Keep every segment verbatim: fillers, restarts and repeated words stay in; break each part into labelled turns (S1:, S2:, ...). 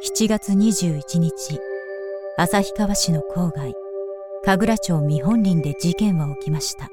S1: しちがつにじゅういちにち、旭川市の郊外、神楽町見本林で事件は起きました。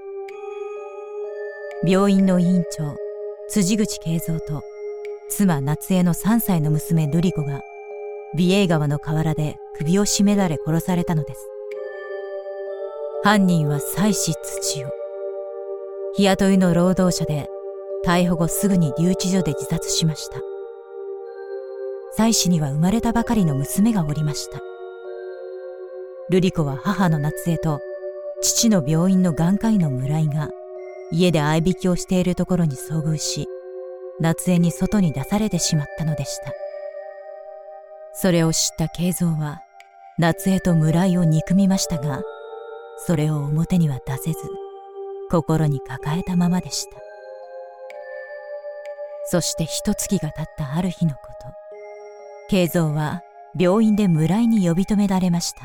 S1: 病院の院長、辻口慶三と、妻夏江のさんさいの娘瑠璃子が、美瑛川の河原で首を絞められ殺されたのです。犯人は妻子土代。日雇いの労働者で、逮捕後すぐに留置所で自殺しました。妻子には生まれたばかりの娘がおりました。瑠璃子は母の夏江と父の病院の眼科医の村井が家で合いびきをしているところに遭遇し、夏江に外に出されてしまったのでした。それを知った慶三は夏江と村井を憎みましたが、それを表には出せず心に抱えたままでした。そして一月が経ったある日のこと、慶三は病院で村井に呼び止められました。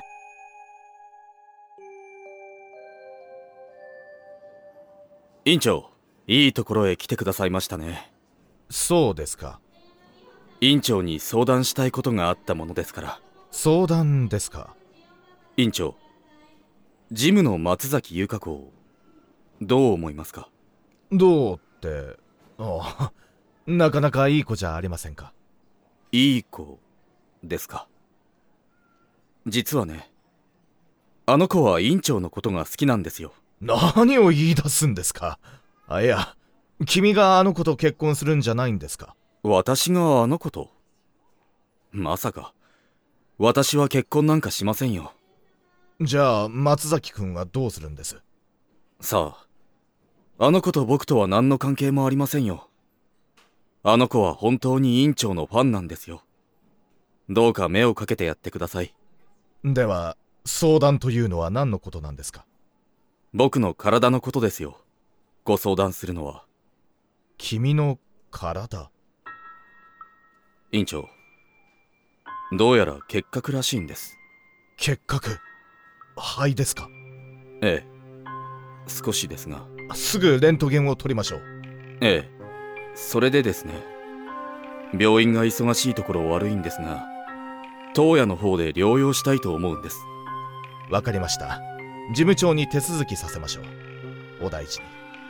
S2: 院長、いいところへ来てくださいましたね。
S3: そうですか。
S2: 院長に相談したいことがあったものですから。
S3: 相談ですか。
S2: 院長、ジムの松崎由香子をどう思いますか？
S3: どうって、ああ、なかなかいい子じゃありませんか。
S2: いい子ですか。実はね、あの子は院長のことが好きなんですよ。
S3: 何を言い出すんですか。あ、いや、君があの子と結婚するんじゃないんですか。
S2: 私があの子と？まさか、私は結婚なんかしませんよ。
S3: じゃあ松崎君はどうするんです？
S2: さあ、あの子と僕とは何の関係もありませんよ。あの子は本当に院長のファンなんですよ。どうか目をかけてやってください。
S3: では相談というのは何のことなんですか？
S2: 僕の体のことですよ。ご相談するのは。
S3: 君の体？
S2: 院長、どうやら結核らしいんです。
S3: 結核？肺ですか？
S2: ええ、少しですが。
S3: すぐレントゲンを取りましょう。
S2: ええ、それでですね、病院が忙しいところ悪いんですが、当夜の方で療養したいと思うんです。
S3: わかりました。事務長に手続きさせましょう。お大事に。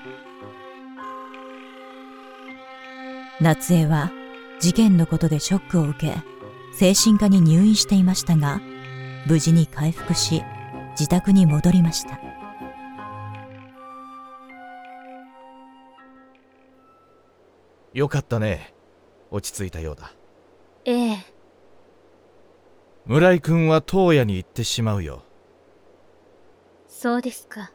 S1: 夏江は事件のことでショックを受け、精神科に入院していましたが、無事に回復し、自宅に戻りました。
S3: よかったね。落ち着いたようだ。
S4: ええ。
S3: 村井君は当夜に行ってしまうよ。
S4: そうですか。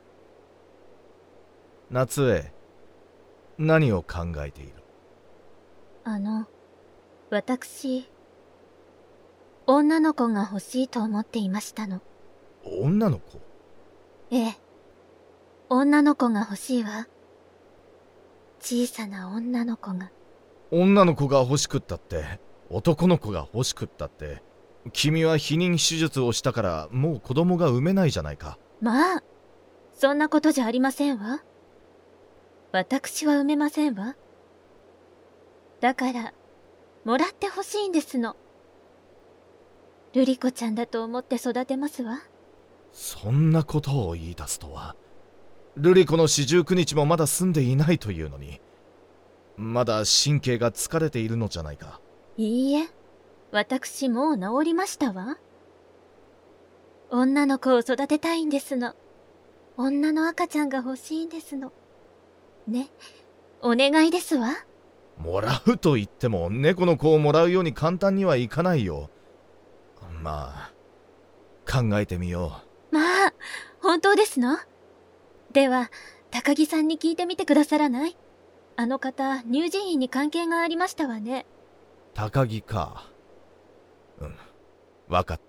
S3: 夏江、何を考えている？
S4: あの、私、女の子が欲しいと思っていましたの。
S3: 女の子？
S4: ええ。女の子が欲しいわ。小さな女の子が。
S3: 女の子が欲しくったって、男の子が欲しくったって、君は避妊手術をしたからもう子供が産めないじゃないか。
S4: まあ、そんなことじゃありませんわ。私は産めませんわ。だから、もらってほしいんですの。瑠璃子ちゃんだと思って育てますわ。
S3: そんなことを言い出すとは。瑠璃子の四十九日もまだ済んでいないというのに、まだ神経が疲れているのじゃないか。
S4: いいえ、私もう治りましたわ。女の子を育てたいんですの。女の赤ちゃんが欲しいんですの。ね、お願いですわ。
S3: もらうと言っても猫の子をもらうように簡単にはいかないよ。まあ、考えてみよ
S4: う。まあ、本当ですの？では、高木さんに聞いてみてくださらない？あの方、乳児院に関係がありましたわね。
S3: 高木か。うん、わかった。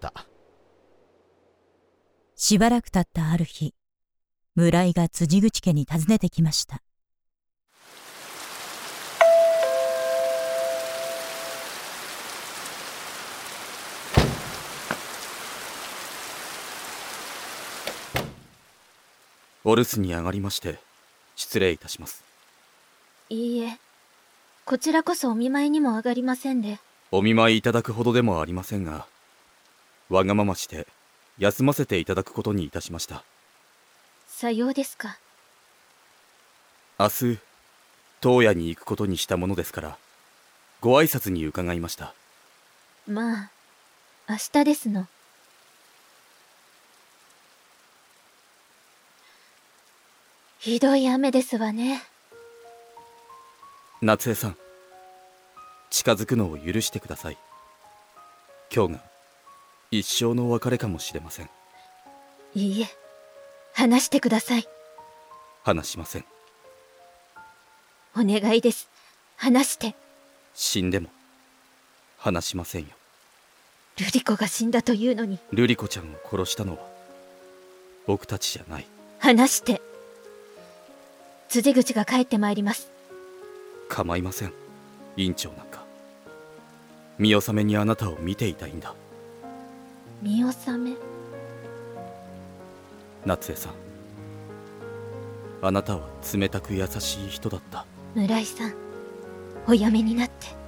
S1: しばらく経ったある日、村井が辻口家に訪ねてきました。
S2: お留守に上がりまして失礼いたします。
S4: いいえ、こちらこそお見舞いにも上がりませんで。
S2: お見舞いいただくほどでもありませんが、わがままして休ませていただくことにいたしました。
S4: さようですか。
S2: 明日当屋に行くことにしたものですから、ご挨拶に伺いました。
S4: まあ明日ですの。ひどい雨ですわね。
S2: 夏江さん、近づくのを許してください。今日が一生の別れかもしれません。
S4: いいえ、話してください。
S2: 話しません。
S4: お願いです、話して。
S2: 死んでも話しませんよ。
S4: 瑠璃子が死んだというのに。
S2: 瑠璃子ちゃんを殺したのは僕たちじゃない。
S4: 話して。辻口が帰ってまいります。
S2: 構いません、院長なんか。見納めにあなたを見ていたいんだ。
S4: 見納め？
S2: 夏江さん、あなたは冷たく優しい人だった。
S4: 村井さん、おやめになって。